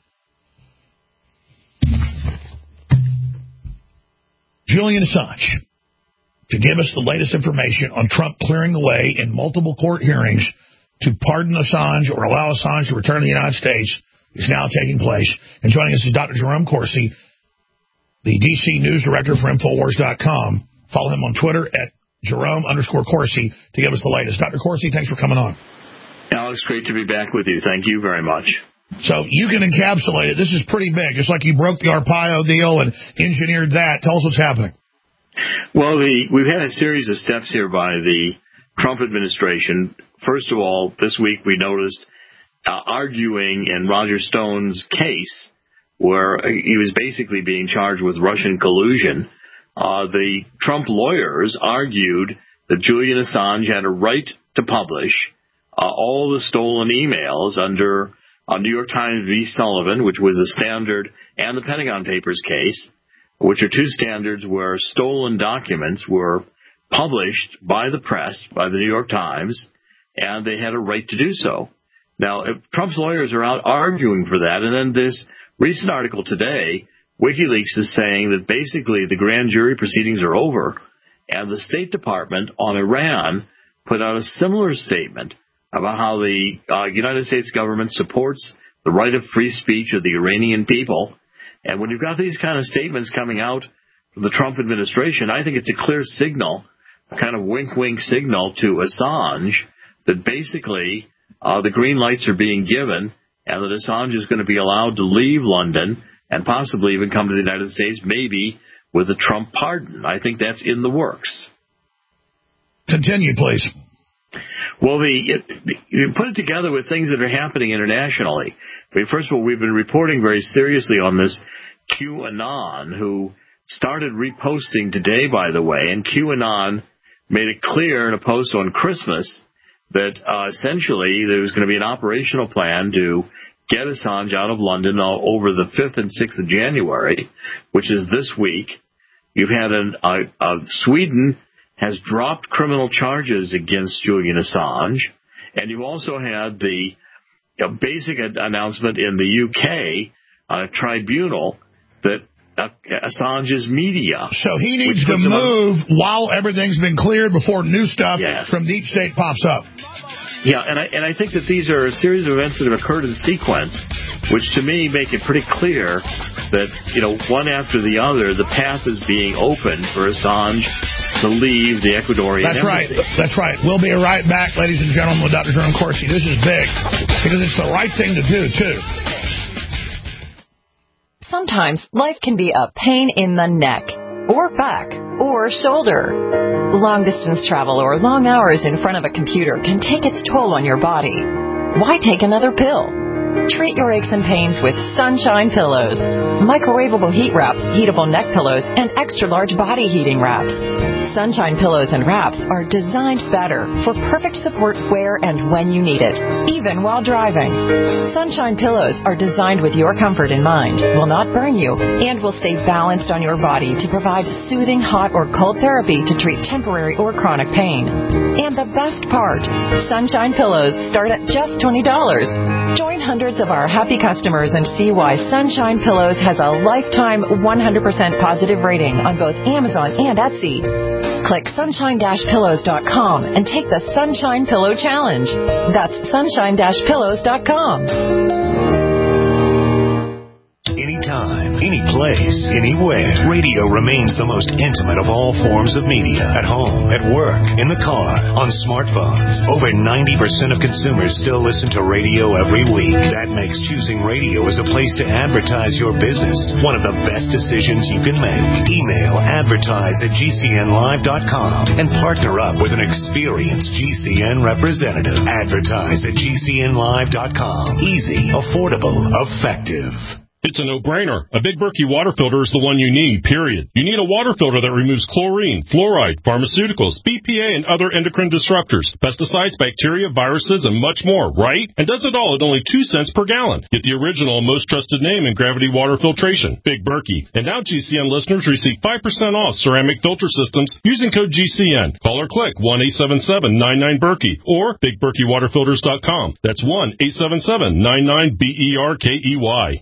Julian Assange, to give us the latest information on Trump clearing the way in multiple court hearings to pardon Assange or allow Assange to return to the United States, is now taking place. And joining us is Dr. Jerome Corsi, the D.C. news director for Infowars.com. Follow him on Twitter at Jerome_Corsi to give us the latest. Dr. Corsi, thanks for coming on. Alex, great to be back with you. Thank you very much. So you can encapsulate it. This is pretty big. Just like you broke the Arpaio deal and engineered that. Tell us what's happening. Well, we've had a series of steps here by the Trump administration. First of all, this week we noticed arguing in Roger Stone's case where he was basically being charged with Russian collusion. The Trump lawyers argued that Julian Assange had a right to publish all the stolen emails under New York Times v. Sullivan, which was a standard, and the Pentagon Papers case, which are two standards where stolen documents were published by the press, by the New York Times, and they had a right to do so. Now, Trump's lawyers are out arguing for that, and then this recent article today, WikiLeaks is saying that basically the grand jury proceedings are over, and the State Department on Iran put out a similar statement about how the United States government supports the right of free speech of the Iranian people. And when you've got these kind of statements coming out from the Trump administration, I think it's a clear signal, a kind of wink-wink signal to Assange that basically the green lights are being given and that Assange is going to be allowed to leave London and possibly even come to the United States, maybe with a Trump pardon. I think that's in the works. Continue, please. Well, you put it together with things that are happening internationally. I mean, first of all, we've been reporting very seriously on this QAnon, who started reposting today, by the way, and QAnon made it clear in a post on Christmas that essentially there was going to be an operational plan to get Assange out of London over the 5th and 6th of January, which is this week. You've had Sweden has dropped criminal charges against Julian Assange, and you also had the basic announcement in the UK tribunal that Assange's media. So he needs to move while everything's been cleared before new stuff from Deep State pops up. Yeah, and I think that these are a series of events that have occurred in sequence, which to me make it pretty clear that, one after the other, the path is being opened for Assange to leave the Ecuadorian embassy. That's right. We'll be right back, ladies and gentlemen, with Dr. Jerome Corsi. This is big, because it's the right thing to do, too. Sometimes life can be a pain in the neck, or back, or shoulder. Long-distance travel or long hours in front of a computer can take its toll on your body. Why take another pill? Treat your aches and pains with Sunshine Pillows. Microwavable heat wraps, heatable neck pillows, and extra-large body heating wraps. Sunshine Pillows and wraps are designed better for perfect support where and when you need it, even while driving. Sunshine Pillows are designed with your comfort in mind, will not burn you, and will stay balanced on your body to provide soothing hot or cold therapy to treat temporary or chronic pain. And the best part, Sunshine Pillows start at just $20. Join hundreds of our happy customers and see why Sunshine Pillows has a lifetime 100% positive rating on both Amazon and Etsy. Click sunshine-pillows.com and take the Sunshine Pillow Challenge. That's sunshine-pillows.com. Anytime, any place, anywhere. Radio remains the most intimate of all forms of media. At home, at work, in the car, on smartphones. Over 90% of consumers still listen to radio every week. That makes choosing radio as a place to advertise your business one of the best decisions you can make. Email advertise@gcnlive.com and partner up with an experienced GCN representative. Advertise@gcnlive.com. Easy, affordable, effective. It's a no-brainer. A Big Berkey water filter is the one you need, period. You need a water filter that removes chlorine, fluoride, pharmaceuticals, BPA, and other endocrine disruptors, pesticides, bacteria, viruses, and much more, right? And does it all at only 2 cents per gallon. Get the original and most trusted name in gravity water filtration, Big Berkey. And now GCN listeners receive 5% off ceramic filter systems using code GCN. Call or click 1-877-99-BERKEY or BigBerkeyWaterFilters.com. That's 1-877-99-BERKEY.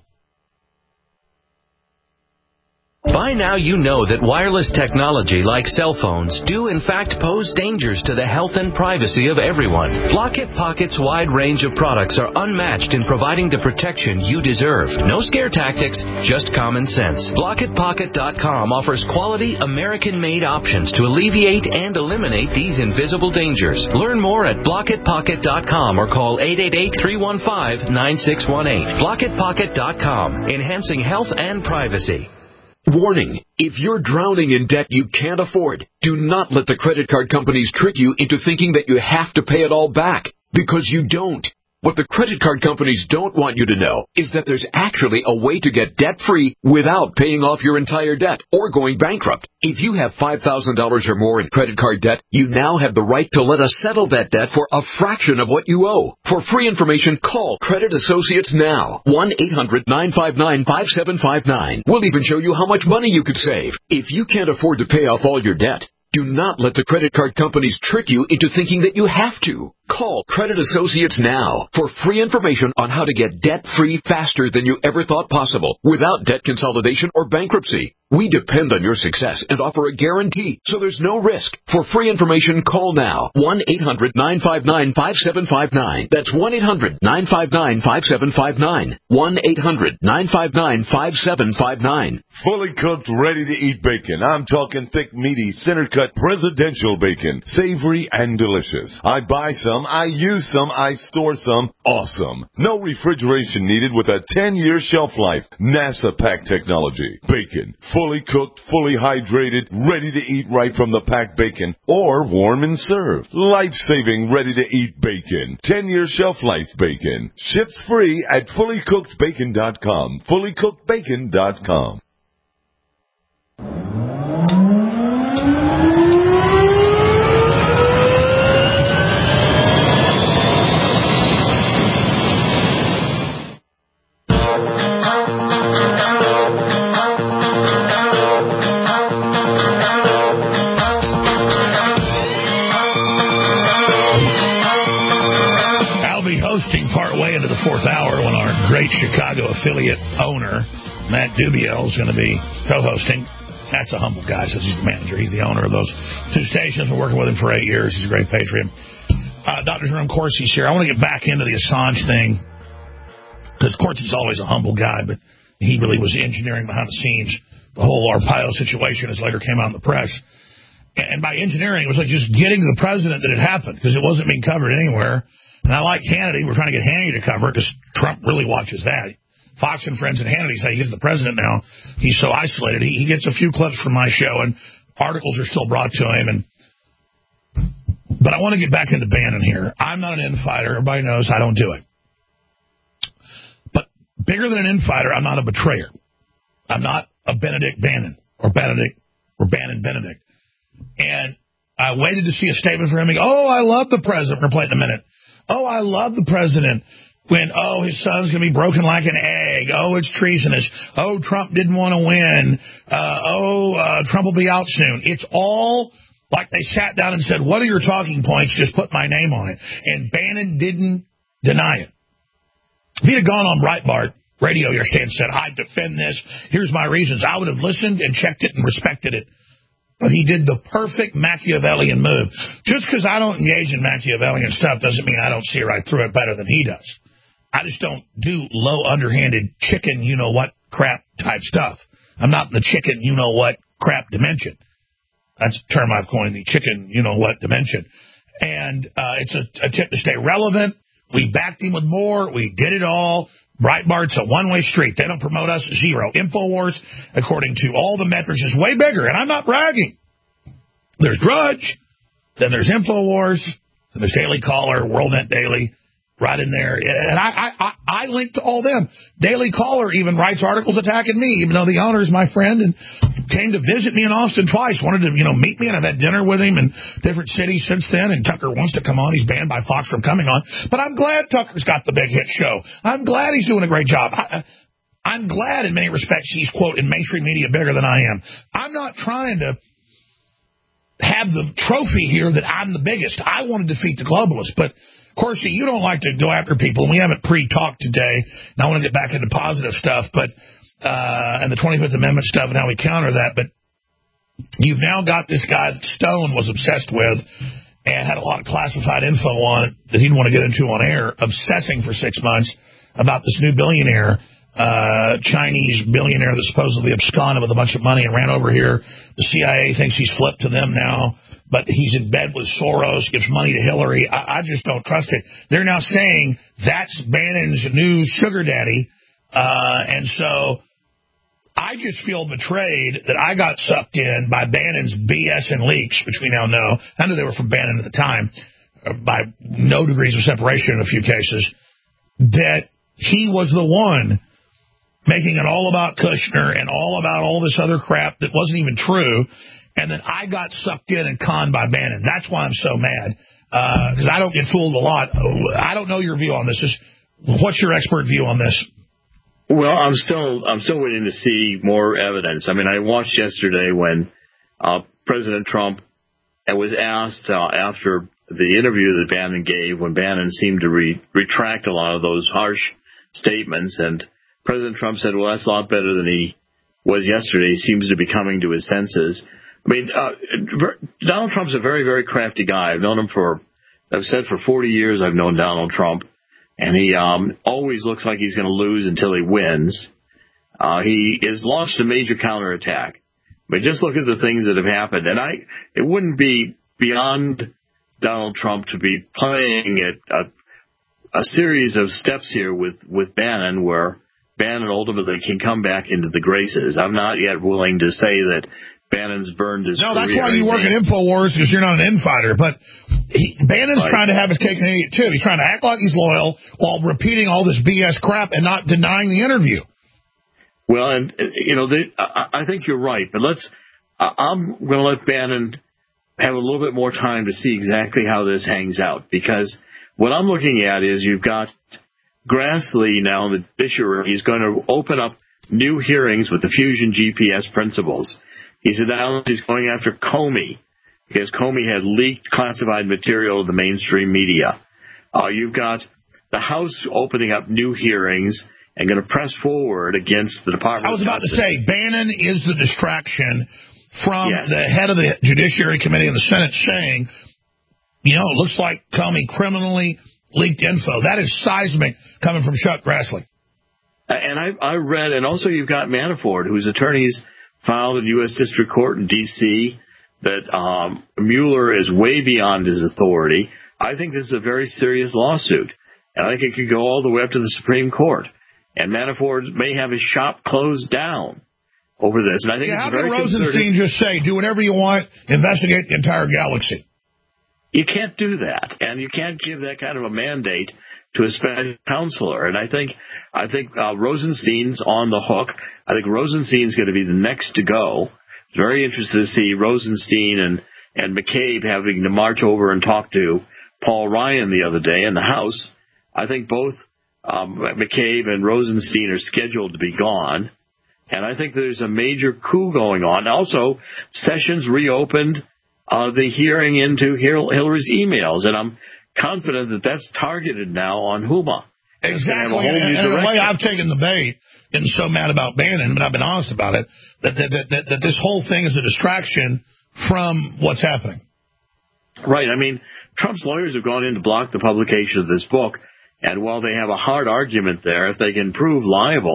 By now you know that wireless technology like cell phones do in fact pose dangers to the health and privacy of everyone. Blockit Pocket's wide range of products are unmatched in providing the protection you deserve. No scare tactics, just common sense. BlockitPocket.com offers quality American-made options to alleviate and eliminate these invisible dangers. Learn more at BlockitPocket.com or call 888-315-9618. BlockitPocket.com, enhancing health and privacy. Warning, if you're drowning in debt you can't afford, do not let the credit card companies trick you into thinking that you have to pay it all back, because you don't. What the credit card companies don't want you to know is that there's actually a way to get debt-free without paying off your entire debt or going bankrupt. If you have $5,000 or more in credit card debt, you now have the right to let us settle that debt for a fraction of what you owe. For free information, call Credit Associates now. 1-800-959-5759. We'll even show you how much money you could save. If you can't afford to pay off all your debt, do not let the credit card companies trick you into thinking that you have to. Call Credit Associates now for free information on how to get debt-free faster than you ever thought possible without debt consolidation or bankruptcy. We depend on your success and offer a guarantee, so there's no risk. For free information, call now. 1-800-959-5759. That's 1-800-959-5759. 1-800-959-5759. Fully cooked, ready-to-eat bacon. I'm talking thick, meaty, center-cut presidential bacon. Savory and delicious. I buy some, I use some, I store some. Awesome. No refrigeration needed with a 10-year shelf life. NASA pack technology. Bacon. Fully cooked, fully hydrated, ready to eat right from the packed bacon, or warm and served. Life-saving, ready-to-eat bacon. 10-year shelf life bacon. Ships free at fullycookedbacon.com. Fullycookedbacon.com. Fourth hour when our great Chicago affiliate owner, Matt Dubiel, is going to be co-hosting. Matt's a humble guy, says he's the manager. He's the owner of those two stations. Been working with him for 8 years. He's a great patriot. Dr. Jerome Corsi's here. I want to get back into the Assange thing because Corsi's always a humble guy, but he really was engineering behind the scenes the whole Arpaio situation as later came out in the press. And by engineering, it was like just getting to the president that it happened because it wasn't being covered anywhere. And I like Hannity. We're trying to get Hannity to cover it because Trump really watches that. Fox and Friends and Hannity say he's the president now. He's so isolated. He gets a few clips from my show, and articles are still brought to him. But I want to get back into Bannon here. I'm not an infighter. Everybody knows I don't do it. But bigger than an infighter, I'm not a betrayer. I'm not a Benedict Bannon or Bannon Benedict. And I waited to see a statement from him. I love the president. We're playing in a minute. I love the president when, his son's going to be broken like an egg. It's treasonous. Trump didn't want to win. Trump will be out soon. It's all like they sat down and said, what are your talking points? Just put my name on it. And Bannon didn't deny it. If he had gone on Breitbart radio yesterday and said, I defend this, here's my reasons, I would have listened and checked it and respected it. But he did the perfect Machiavellian move. Just because I don't engage in Machiavellian stuff doesn't mean I don't see right through it better than he does. I just don't do low, underhanded chicken, you-know-what crap type stuff. I'm not in the chicken you-know-what crap dimension. That's a term I've coined, the chicken you-know-what dimension. And it's a tip to stay relevant. We backed him with more. We did it all. Breitbart's a one-way street. They don't promote us. Zero. InfoWars, according to all the metrics, is way bigger. And I'm not bragging. There's Drudge. Then there's InfoWars. Then there's Daily Caller, WorldNet Daily, right in there. And I link to all them. Daily Caller even writes articles attacking me, even though the owner is my friend and came to visit me in Austin twice, wanted to, meet me, and I've had dinner with him in different cities since then, and Tucker wants to come on. He's banned by Fox from coming on. But I'm glad Tucker's got the big hit show. I'm glad he's doing a great job. I'm glad in many respects he's, quote, in mainstream media bigger than I am. I'm not trying to have the trophy here that I'm the biggest. I want to defeat the globalists, but of course, you don't like to go after people, and we haven't pre-talked today, and I want to get back into positive stuff, but and the 25th Amendment stuff and how we counter that, but you've now got this guy that Stone was obsessed with and had a lot of classified info on it that he didn't want to get into on air, obsessing for 6 months about this new billionaire, Chinese billionaire that supposedly absconded with a bunch of money and ran over here. The CIA thinks he's flipped to them now, but he's in bed with Soros, gives money to Hillary. I just don't trust it. They're now saying that's Bannon's new sugar daddy, and so I just feel betrayed that I got sucked in by Bannon's BS and leaks, which we now know. I knew they were from Bannon at the time, by no degrees of separation in a few cases, that he was the one making it all about Kushner and all about all this other crap that wasn't even true, and then I got sucked in and conned by Bannon. That's why I'm so mad, because I don't get fooled a lot. I don't know your view on this. What's your expert view on this? Well, I'm still waiting to see more evidence. I mean, I watched yesterday when President Trump was asked after the interview that Bannon gave, when Bannon seemed to retract a lot of those harsh statements, and President Trump said, well, that's a lot better than he was yesterday. He seems to be coming to his senses. I mean, Donald Trump's a very, very crafty guy. I've said for 40 years I've known Donald Trump. And he always looks like he's going to lose until he wins. He has launched a major counterattack. But just look at the things that have happened. And it wouldn't be beyond Donald Trump to be playing a series of steps here with Bannon, where Bannon ultimately can come back into the graces. I'm not yet willing to say that Bannon's burned his career. No, that's why you work at InfoWars, because you're not an infighter. But Bannon's trying to have his cake and eat it, too. He's trying to act like he's loyal while repeating all this BS crap and not denying the interview. Well, and, I think you're right. But I'm going to let Bannon have a little bit more time to see exactly how this hangs out. Because what I'm looking at is you've got Grassley now, the judiciary. He's going to open up new hearings with the Fusion GPS principles. He's announced he's going after Comey, because Comey had leaked classified material to the mainstream media. You've got the House opening up new hearings and going to press forward against the Department of Justice. I was about to say, Bannon is the distraction from the head of the Judiciary Committee in the Senate saying, it looks like Comey criminally leaked info. That is seismic coming from Chuck Grassley. And I read, and also you've got Manafort, whose attorneys filed in U.S. District Court in D.C. that Mueller is way beyond his authority. I think this is a very serious lawsuit, and I think it could go all the way up to the Supreme Court. And Manafort may have his shop closed down over this. And I think how can Rosenstein just say, do whatever you want, investigate the entire galaxy? You can't do that, and you can't give that kind of a mandate to a special counselor. And I think Rosenstein's on the hook. I think Rosenstein's going to be the next to go. Very interested to see Rosenstein and McCabe having to march over and talk to Paul Ryan the other day in the House. I think both McCabe and Rosenstein are scheduled to be gone. And I think there's a major coup going on. Also, Sessions reopened the hearing into Hillary's emails, and I'm confident that that's targeted now on Huma. Exactly, and the way I've taken the bait, and so mad about Bannon, but I've been honest about it, that this whole thing is a distraction from what's happening. Right. I mean, Trump's lawyers have gone in to block the publication of this book, and while they have a hard argument there, if they can prove liable,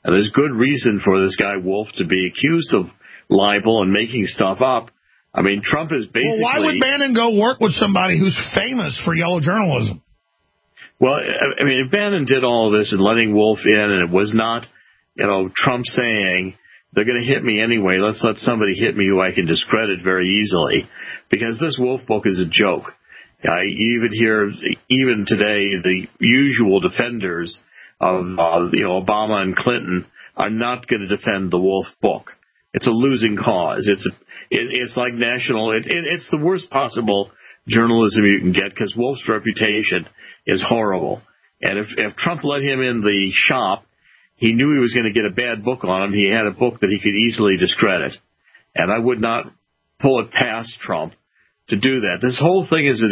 And there's good reason for this guy Wolf to be accused of libel and making stuff up. I mean, Trump is basically... Well, why would Bannon go work with somebody who's famous for yellow journalism? Well, I mean, if Bannon did all of this and letting Wolf in, and it was not, Trump saying, they're going to hit me anyway, let's let somebody hit me who I can discredit very easily, because this Wolf book is a joke. I even hear, even today, the usual defenders of Obama and Clinton are not going to defend the Wolf book. It's a losing cause. It's like national. It's the worst possible journalism you can get, because Wolf's reputation is horrible. And if Trump let him in the shop, he knew he was going to get a bad book on him. He had a book that he could easily discredit. And I would not pull it past Trump to do that. This whole thing is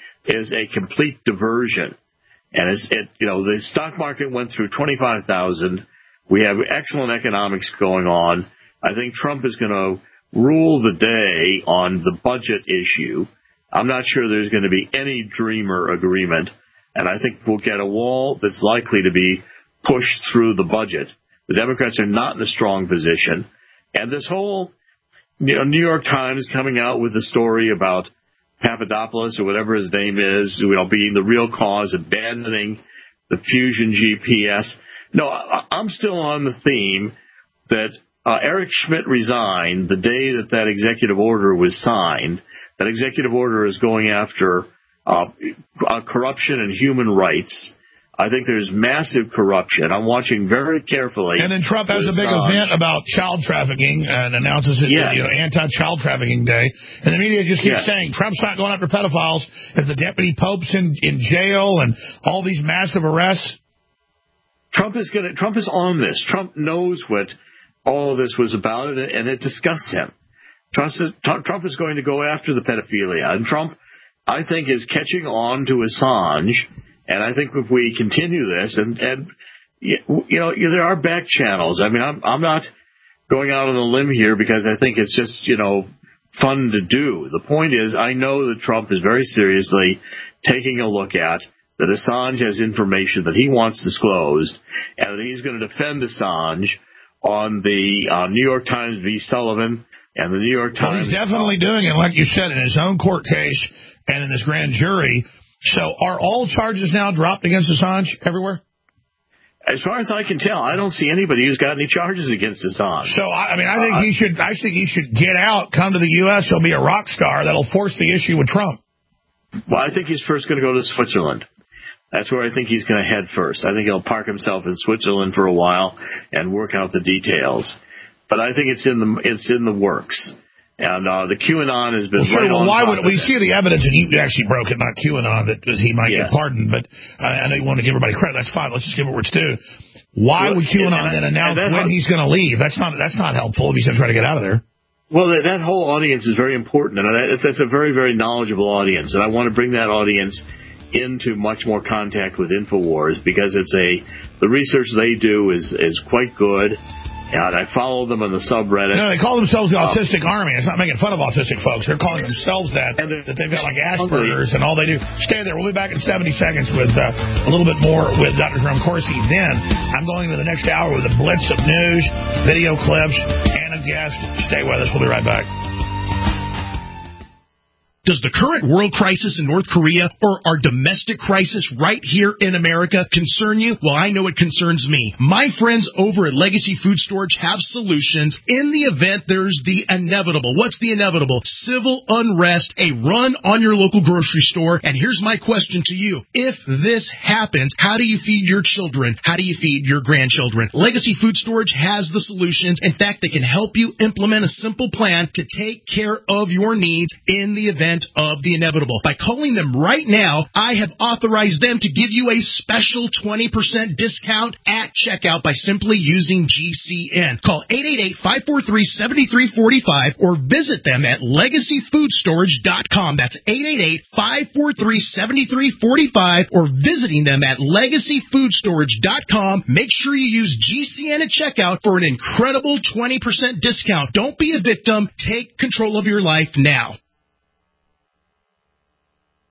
a complete diversion. And the stock market went through 25,000. We have excellent economics going on. I think Trump is going to rule the day on the budget issue. I'm not sure there's going to be any dreamer agreement, and I think we'll get a wall that's likely to be pushed through the budget. The Democrats are not in a strong position, and this whole New York Times coming out with the story about Papadopoulos or whatever his name is, being the real cause, abandoning the Fusion GPS. No, I'm still on the theme that Eric Schmidt resigned the day that executive order was signed. That executive order is going after corruption and human rights. I think there's massive corruption. I'm watching very carefully. And then Trump has a big event about child trafficking and announces it, anti-child trafficking day. And the media just keeps saying Trump's not going after pedophiles as the deputy pope's in jail and all these massive arrests. Trump is on this. Trump knows what all of this was about, and it disgusts him. Trump is going to go after the pedophilia, and Trump, I think, is catching on to Assange. And I think if we continue this, and there are back channels. I mean, I'm not going out on a limb here because I think it's just fun to do. The point is, I know that Trump is very seriously taking a look at that Assange has information that he wants disclosed, and that he's going to defend Assange on the New York Times v. Sullivan and the New York Times. Well, he's definitely doing it, like you said, in his own court case and in this grand jury. So are all charges now dropped against Assange everywhere? As far as I can tell, I don't see anybody who's got any charges against Assange. So, I think he should get out, come to the U.S., he'll be a rock star. That'll force the issue with Trump. Well, I think he's first going to go to Switzerland. That's where I think he's going to head first. I think he'll park himself in Switzerland for a while and work out the details. But I think it's in the works. And the QAnon has been right on. Well, why would we see the evidence? And you actually broke it, not QAnon, that he might get pardoned. But I know you want to give everybody credit. That's fine. Let's just give it where it's due. Why would QAnon then announce when he's going to leave? That's not helpful if he's going to try to get out of there. Well, that whole audience is very important, and it's a very, very knowledgeable audience. And I want to bring that audience into much more contact with InfoWars, because the research they do is quite good. And I follow them on the subreddit. No, they call themselves the Autistic Army. It's not making fun of autistic folks. They're calling themselves that they've got like Asperger's and all they do. Stay there. We'll be back in 70 seconds with a little bit more with Dr. Jerome Corsi. Then I'm going into the next hour with a blitz of news, video clips, and a guest. Stay with us. We'll be right back. Does the current world crisis in North Korea or our domestic crisis right here in America concern you? Well, I know it concerns me. My friends over at Legacy Food Storage have solutions in the event there's the inevitable. What's the inevitable? Civil unrest, a run on your local grocery store. And here's my question to you. If this happens, how do you feed your children? How do you feed your grandchildren? Legacy Food Storage has the solutions. In fact, they can help you implement a simple plan to take care of your needs in the event of the inevitable. By calling them right now, I have authorized them to give you a special 20% discount at checkout by simply using GCN. Call 888-543-7345 or visit them at LegacyFoodStorage.com. That's 888-543-7345 or visiting them at LegacyFoodStorage.com. Make sure you use GCN at checkout for an incredible 20% discount. Don't be a victim. Take control of your life now.